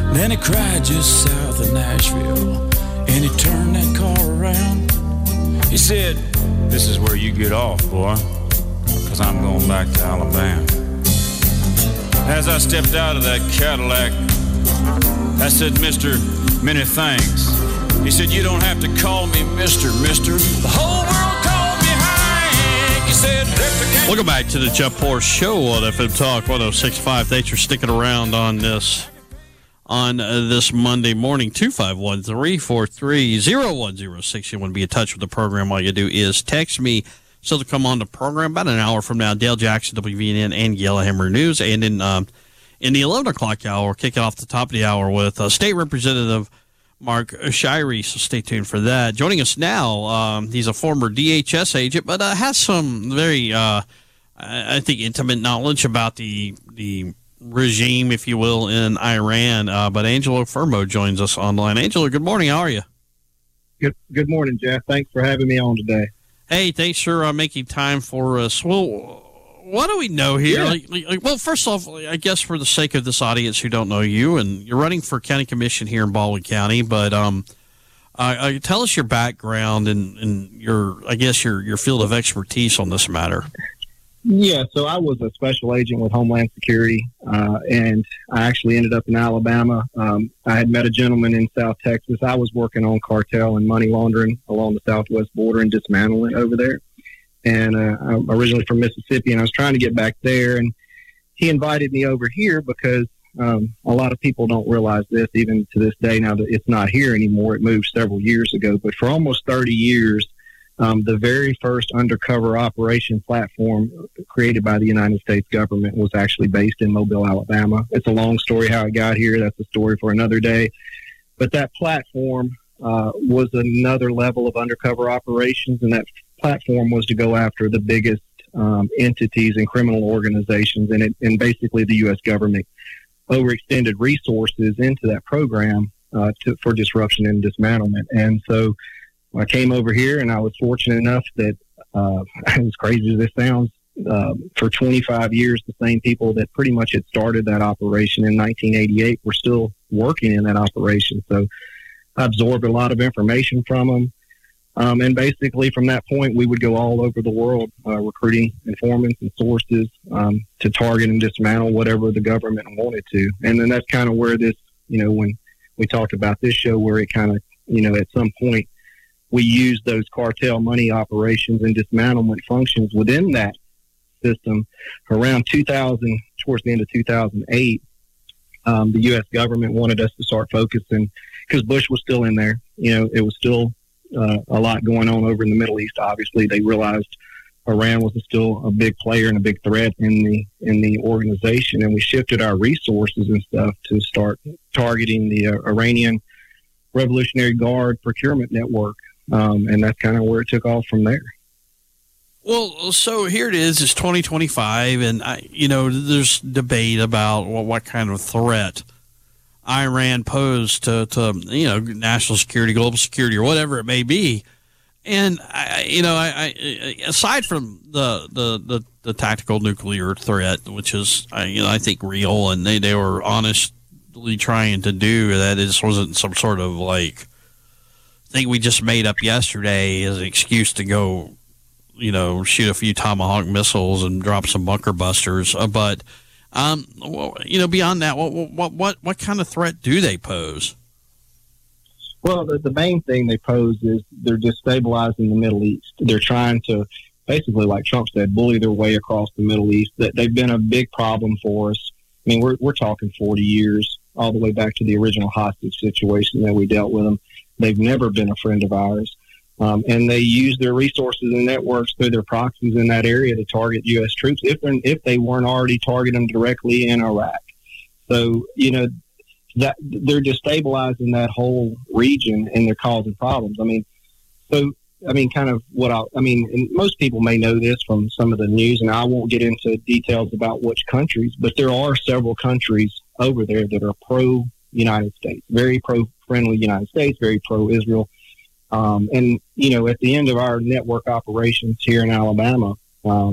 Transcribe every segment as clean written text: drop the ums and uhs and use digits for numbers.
Then he cried just south of Nashville, and he turned that car around. He said, "This is where you get off, boy, 'cause I'm going back to Alabama." As I stepped out of that Cadillac, I said, "Mister, many thanks." He said, "You don't have to call me Mister. The whole world called me Hank." He said, welcome back to the Jeff Poor Show on FM Talk 106.5. Thanks for sticking around on this Monday morning. 251-343-0106. You want to be in touch with the program, all you do is text me. So to come on the program about an hour from now, Dale Jackson, WVNN, and Yellowhammer News. And in the 11 o'clock hour, kicking off the top of the hour with State Representative Mark Shirey, so stay tuned for that. Joining us now, he's a former DHS agent, but has some very, I think, intimate knowledge about the regime, if you will, in Iran. But Angelo Fermo joins us online. Angelo, good morning. How are you? Good morning, Jeff. Thanks for having me on today. Hey, thanks for making time for us. Well, what do we know here? Yeah. Well, first off, I guess for the sake of this audience who don't know you, and you're running for county commission here in Baldwin County, but tell us your background and your field of expertise on this matter. Yeah, so I was a special agent with Homeland Security, and I actually ended up in Alabama. I had met a gentleman in South Texas. I was working on cartel and money laundering along the southwest border and dismantling over there. And I'm originally from Mississippi, and I was trying to get back there. And he invited me over here because a lot of people don't realize this, even to this day, now that it's not here anymore. It moved several years ago. But for almost 30 years, the very first undercover operation platform created by the United States government was actually based in Mobile, Alabama. It's a long story how it got here. That's a story for another day. But that platform was another level of undercover operations, and that platform was to go after the biggest entities and criminal organizations, and basically the U.S. government overextended resources into that program for disruption and dismantlement. And so I came over here, and I was fortunate enough that, as crazy as this sounds, for 25 years, the same people that pretty much had started that operation in 1988 were still working in that operation. So I absorbed a lot of information from them. And basically from that point, we would go all over the world recruiting informants and sources to target and dismantle whatever the government wanted to. And then that's kind of where this, when we talked about this show, where it kind of, at some point, we used those cartel money operations and dismantlement functions within that system. Around 2000, towards the end of 2008, the U.S. government wanted us to start focusing, because Bush was still in there. It was still a lot going on over in the Middle East. Obviously, they realized Iran was still a big player and a big threat in the organization, and we shifted our resources and stuff to start targeting the Iranian Revolutionary Guard procurement network. And that's kind of where it took off from there. Well, so here it is. It's 2025, and there's debate about what kind of threat Iran posed to national security, global security, or whatever it may be. And I aside from the tactical nuclear threat, which is I think real, and they were honestly trying to do that. This wasn't some sort of thing we just made up yesterday as an excuse to go, shoot a few Tomahawk missiles and drop some bunker busters. But, beyond that, what kind of threat do they pose? Well, the main thing they pose is they're destabilizing the Middle East. They're trying to basically, like Trump said, bully their way across the Middle East. That they've been a big problem for us. I mean, we're talking 40 years, all the way back to the original hostage situation that we dealt with them. They've never been a friend of ours. And they use their resources and networks through their proxies in that area to target U.S. troops if they weren't already targeting them directly in Iraq. So, that they're destabilizing that whole region, and they're causing problems. And most people may know this from some of the news, and I won't get into details about which countries, but there are several countries over there that are pro-United States, very pro-friendly United States, very pro-Israel. At the end of our network operations here in Alabama,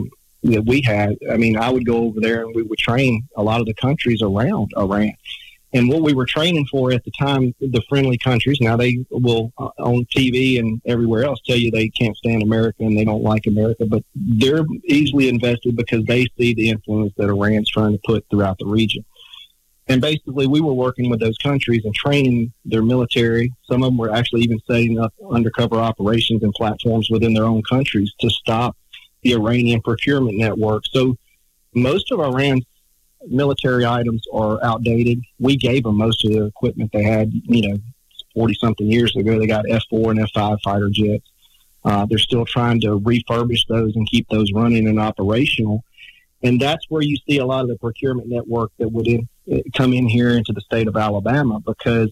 that we had, I would go over there and we would train a lot of the countries around Iran. And what we were training for at the time, the friendly countries, now they will on TV and everywhere else tell you they can't stand America and they don't like America, but they're easily invested because they see the influence that Iran's trying to put throughout the region. And basically, we were working with those countries and training their military. Some of them were actually even setting up undercover operations and platforms within their own countries to stop the Iranian procurement network. So most of Iran's military items are outdated. We gave them most of the equipment they had, 40-something years ago. They got F-4 and F-5 fighter jets. They're still trying to refurbish those and keep those running and operational. And that's where you see a lot of the procurement network that would come in here into the state of Alabama because,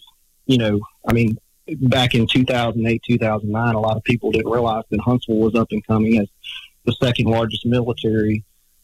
back in 2008, 2009, a lot of people didn't realize that Huntsville was up and coming as the second largest military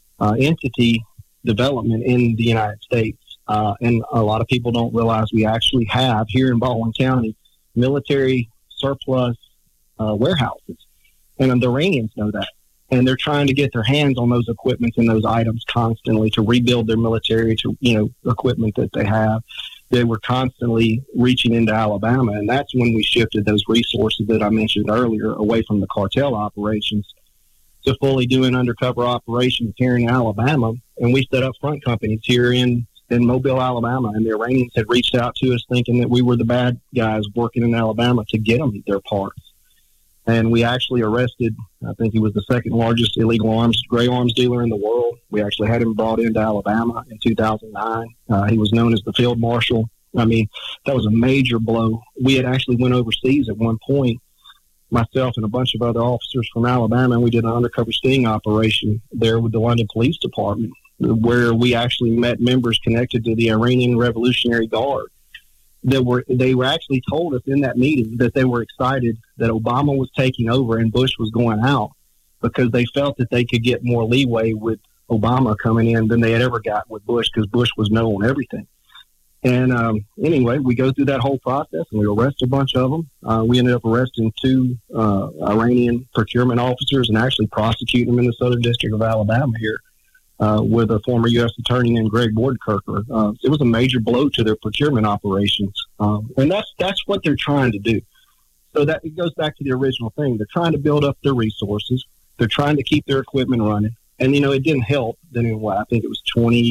entity development in the United States. And a lot of people don't realize we actually have here in Baldwin County military surplus warehouses. And the Iranians know that. And they're trying to get their hands on those equipments and those items constantly to rebuild their military to, equipment that they have. They were constantly reaching into Alabama. And that's when we shifted those resources that I mentioned earlier away from the cartel operations to fully doing undercover operations here in Alabama. And we set up front companies here in Mobile, Alabama. And the Iranians had reached out to us thinking that we were the bad guys working in Alabama to get them their parts. And we actually arrested, I think he was the second largest illegal gray arms dealer in the world. We actually had him brought into Alabama in 2009. He was known as the field marshal. I mean, that was a major blow. We had actually went overseas at one point, myself and a bunch of other officers from Alabama, and we did an undercover sting operation there with the London Police Department, where we actually met members connected to the Iranian Revolutionary Guard. They were actually told us in that meeting that they were excited that Obama was taking over and Bush was going out because they felt that they could get more leeway with Obama coming in than they had ever got with Bush because Bush was no on everything. And anyway, we go through that whole process and we arrest a bunch of them. We ended up arresting 2 Iranian procurement officers and actually prosecuting them in the Southern District of Alabama here. With a former U.S. attorney named Greg Boardkirker. It was a major blow to their procurement operations. And that's what they're trying to do. So that it goes back to the original thing. They're trying to build up their resources. They're trying to keep their equipment running. And, it didn't help. Then in I think it was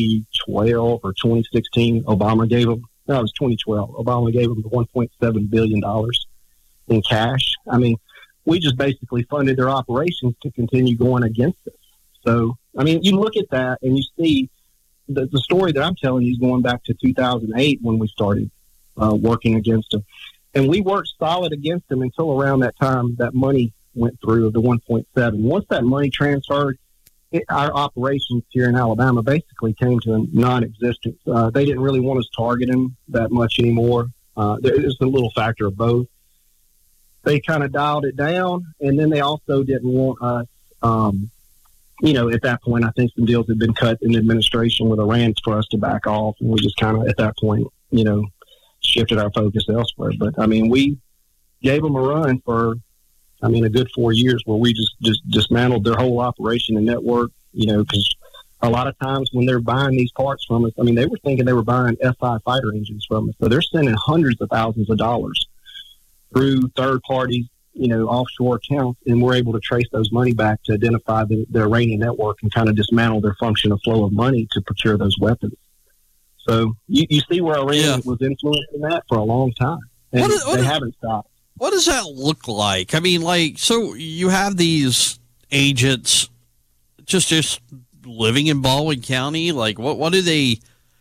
2012 or 2016, Obama gave them, no, it was 2012. Obama gave them $1.7 billion in cash. I mean, we just basically funded their operations to continue going against us. So, you look at that and you see the story that I'm telling you is going back to 2008 when we started working against them. And we worked solid against them until around that time that money went through of the 1.7. Once that money transferred, our operations here in Alabama basically came to non-existence. They didn't really want us targeting that much anymore. There's a little factor of both. They kind of dialed it down, and then they also didn't want us at that point, I think some deals had been cut in administration with Iran for us to back off. And we just kind of, at that point, shifted our focus elsewhere. But, we gave them a run for, a good 4 years where we just dismantled their whole operation and network, because a lot of times when they're buying these parts from us, they were thinking they were buying F-5 fighter engines from us. So they're sending hundreds of thousands of dollars through third parties, offshore accounts, and we're able to trace those money back to identify the Iranian network and kind of dismantle their function of flow of money to procure those weapons. So you see where Iran was influencing that for a long time, and they haven't stopped. What does that look like? So you have these agents just living in Baldwin County. What do they?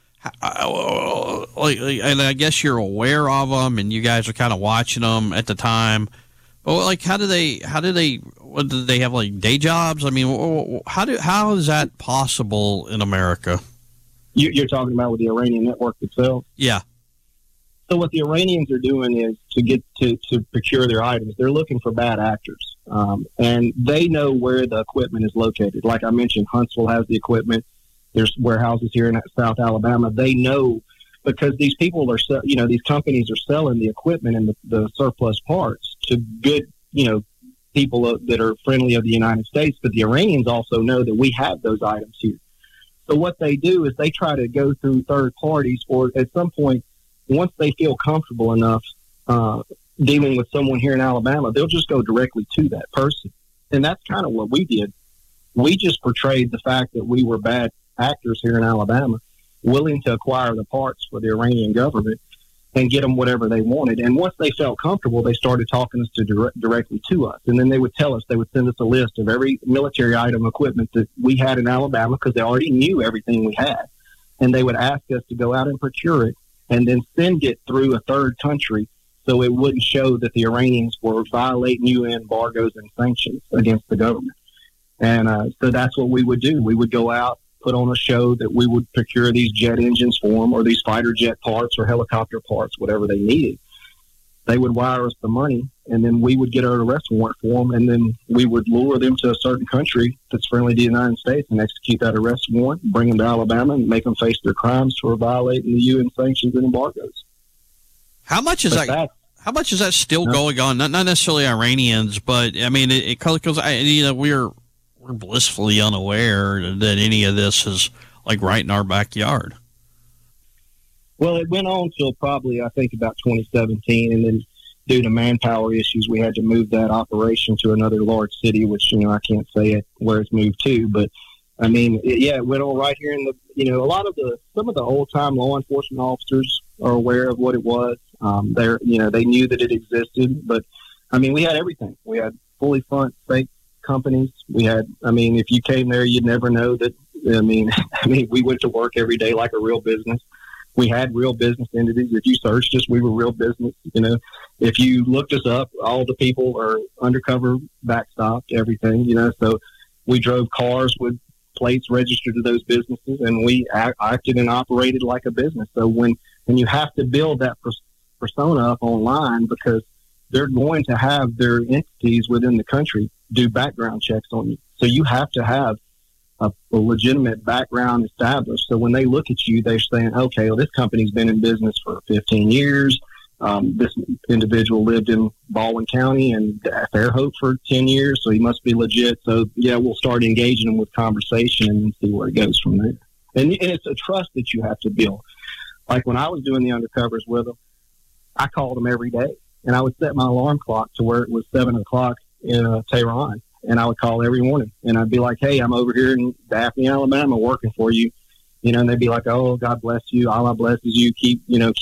And I guess you're aware of them, and you guys are kind of watching them at the time. But how do they? What do they have? Day jobs? How is that possible in America? You're talking about with the Iranian network itself? Yeah. So what the Iranians are doing is to get to procure their items. They're looking for bad actors, and they know where the equipment is located. Like I mentioned, Huntsville has the equipment. There's warehouses here in South Alabama. They know because these people are, these companies are selling the equipment and the surplus parts to good, people that are friendly of the United States. But the Iranians also know that we have those items here. So what they do is they try to go through third parties, or at some point once they feel comfortable enough dealing with someone here in Alabama, they'll just go directly to that person. And that's kind of what we did. We just portrayed the fact that we were bad actors here in Alabama, willing to acquire the parts for the Iranian government and get them whatever they wanted. And once they felt comfortable, they started talking us directly to us. And then they would tell us, they would send us a list of every military item equipment that we had in Alabama, because they already knew everything we had. And they would ask us to go out and procure it and then send it through a third country so it wouldn't show that the Iranians were violating UN embargoes and sanctions against the government. And so that's what we would do. We would go out, put on a show that we would procure these jet engines for them, or these fighter jet parts or helicopter parts, whatever they needed. They would wire us the money, and then we would get an arrest warrant for them, and then we would lure them to a certain country that's friendly to the United States and execute that arrest warrant, bring them to Alabama, and make them face their crimes for violating the UN sanctions and embargoes. How much is that? How much is that still going on? Not necessarily Iranians, but I mean, because we're blissfully unaware that any of this is like right in our backyard. Well, it went on till probably, I think, about 2017, and then due to manpower issues, we had to move that operation to another large city, which, I can't say it where it's moved to, but I mean, it went on right here in the, some of the old time law enforcement officers are aware of what it was. They knew that it existed, but I mean, we had everything. We had fully front fake companies. We had, if you came there, you'd never know that. We went to work every day like a real business. We had real business entities. If you searched us, we were real business. If you looked us up, all the people are undercover, backstopped, everything. So we drove cars with plates registered to those businesses, and we acted and operated like a business. So when you have to build that persona up online, because they're going to have their entities within the country do background checks on you. So you have to have a legitimate background established. So when they look at you, they're saying, okay, well, this company's been in business for 15 years. This individual lived in Baldwin County and Fairhope for 10 years, so he must be legit. So, we'll start engaging them with conversation and see where it goes from there. And it's a trust that you have to build. Like when I was doing the undercovers with them, I called them every day, and I would set my alarm clock to where it was 7 o'clock in Tehran. And I would call every morning, and I'd be like, hey, I'm over here in Daphne, Alabama, working for you. And they'd be like, oh, God bless you. Allah blesses you. Keep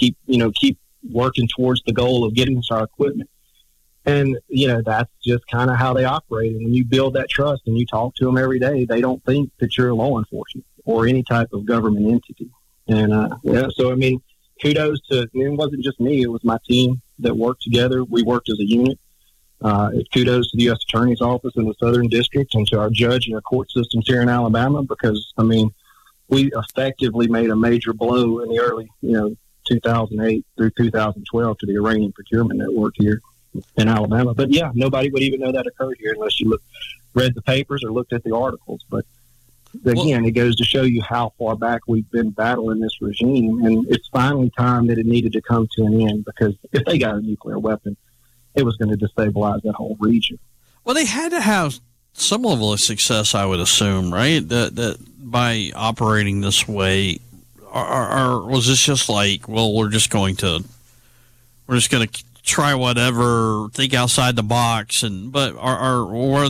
working towards the goal of getting us our equipment. And, that's just kind of how they operate. And when you build that trust and you talk to them every day, they don't think that you're law enforcement or any type of government entity. And, kudos to, it wasn't just me. It was my team that worked together. We worked as a unit. Kudos to the U.S. Attorney's Office in the Southern District and to our judge and our court systems here in Alabama, because, we effectively made a major blow in the early, 2008 through 2012 to the Iranian procurement network here in Alabama. But, nobody would even know that occurred here unless you read the papers or looked at the articles. But, again, it goes to show you how far back we've been battling this regime, and it's finally time that it needed to come to an end, because if they got a nuclear weapon, it was going to destabilize that whole region. Well, they had to have some level of success, I would assume, right? That by operating this way, or was this just like, well, we're just going to try whatever, think outside the box, but were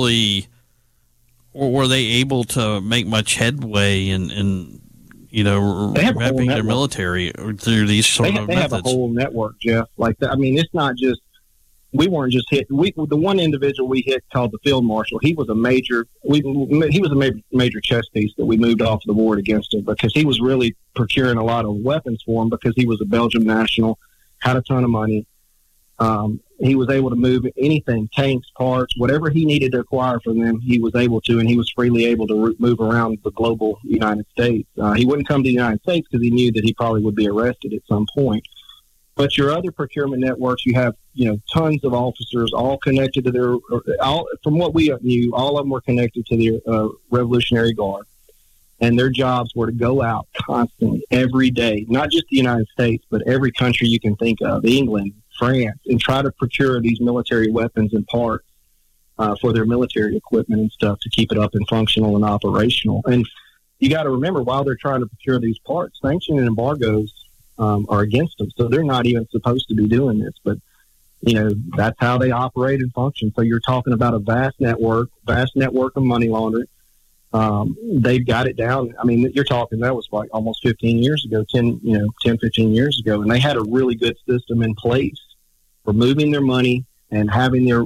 they able to make much headway in revamping their military through these sort of methods? They have a whole network, Jeff. Like that. It's not just. We weren't just hit. The one individual we hit, called the field marshal, he was a major chess piece that we moved off the board against him, because he was really procuring a lot of weapons for him, because he was a Belgian national, had a ton of money. He was able to move anything, tanks, parts, whatever he needed to acquire from them, he was able to, and he was freely able to move around the global United States. He wouldn't come to the United States because he knew that he probably would be arrested at some point. But your other procurement networks, you have, tons of officers all connected to from what we knew, all of them were connected to the Revolutionary Guard. And their jobs were to go out constantly, every day, not just the United States, but every country you can think of, England, France, and try to procure these military weapons and parts for their military equipment and stuff to keep it up and functional and operational. And you got to remember, while they're trying to procure these parts, sanction and embargoes are against them. So they're not even supposed to be doing this, but that's how they operate and function. So you're talking about a vast network of money laundering. They've got it down. I mean, you're talking, that was like almost 15 years ago, 15 years ago. And they had a really good system in place for moving their money and having their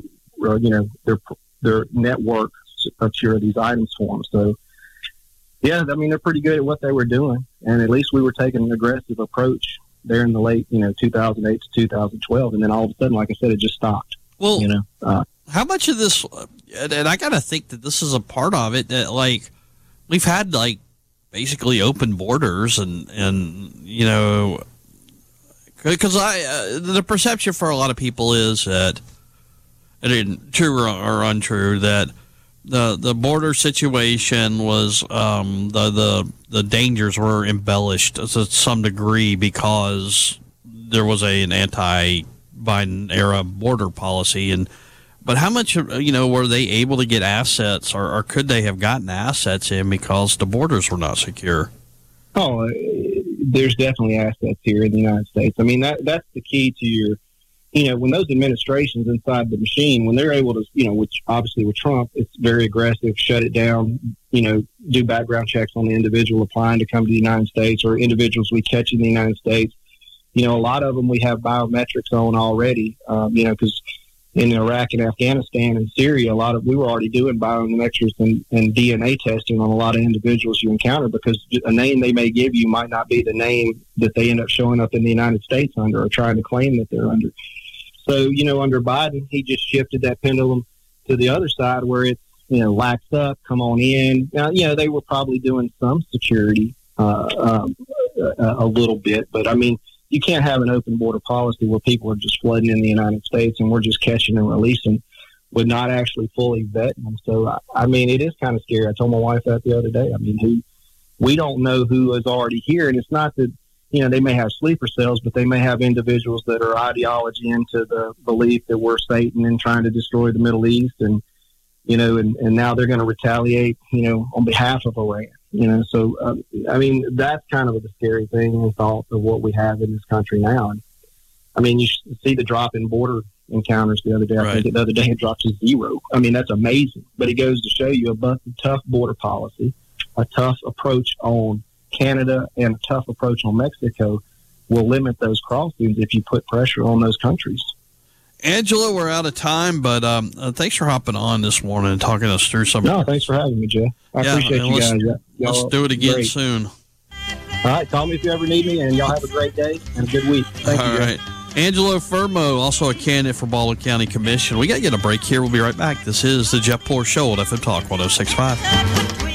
network procure these items for them. So, yeah, I mean, they're pretty good at what they were doing. And at least we were taking an aggressive approach there in the late, 2008 to 2012. And then all of a sudden, like I said, it just stopped. Well, how much of this, and I got to think that this is a part of it, that like we've had like basically open borders and because the perception for a lot of people is that, and true or untrue, that the border situation was the dangers were embellished to some degree because there was an anti-Biden era border policy. But how much were they able to get assets, or could they have gotten assets in because the borders were not secure? Oh, there's definitely assets here in the United States. I mean, that's the key to your, when those administrations inside the machine, when they're able to, which obviously with Trump, it's very aggressive, shut it down, do background checks on the individual applying to come to the United States or individuals we catch in the United States. A lot of them we have biometrics on already, because in Iraq and Afghanistan and Syria, we were already doing biometrics and DNA testing on a lot of individuals you encounter, because a name they may give you might not be the name that they end up showing up in the United States under or trying to claim that they're under. So, under Biden, he just shifted that pendulum to the other side where it's, lax up, come on in. Now, they were probably doing some security a little bit, but I mean, you can't have an open border policy where people are just flooding in the United States and we're just catching and releasing with not actually fully vetting them. So, I mean, it is kind of scary. I told my wife that the other day. I mean, we don't know who is already here. And it's not that, they may have sleeper cells, but they may have individuals that are ideology into the belief that we're Satan and trying to destroy the Middle East. And, and now they're going to retaliate, on behalf of Iran. So, I mean, that's kind of the scary thing and thought of what we have in this country now. And, I mean, you see the drop in border encounters the other day. I think the other day it dropped to 0. I mean, that's amazing. But it goes to show you a tough border policy, a tough approach on Canada, and a tough approach on Mexico will limit those crossings if you put pressure on those countries. Angela, we're out of time, but thanks for hopping on this morning and talking us through some. No, thanks for having me, Jeff. I appreciate you guys. Let's do it again soon. All right, call me if you ever need me, and y'all have a great day and a good week. Thank you. All right. Angelo Fermo, also a candidate for Baldwin County Commission. We got to get a break here. We'll be right back. This is the Jeff Poor Show at FM Talk 106.5.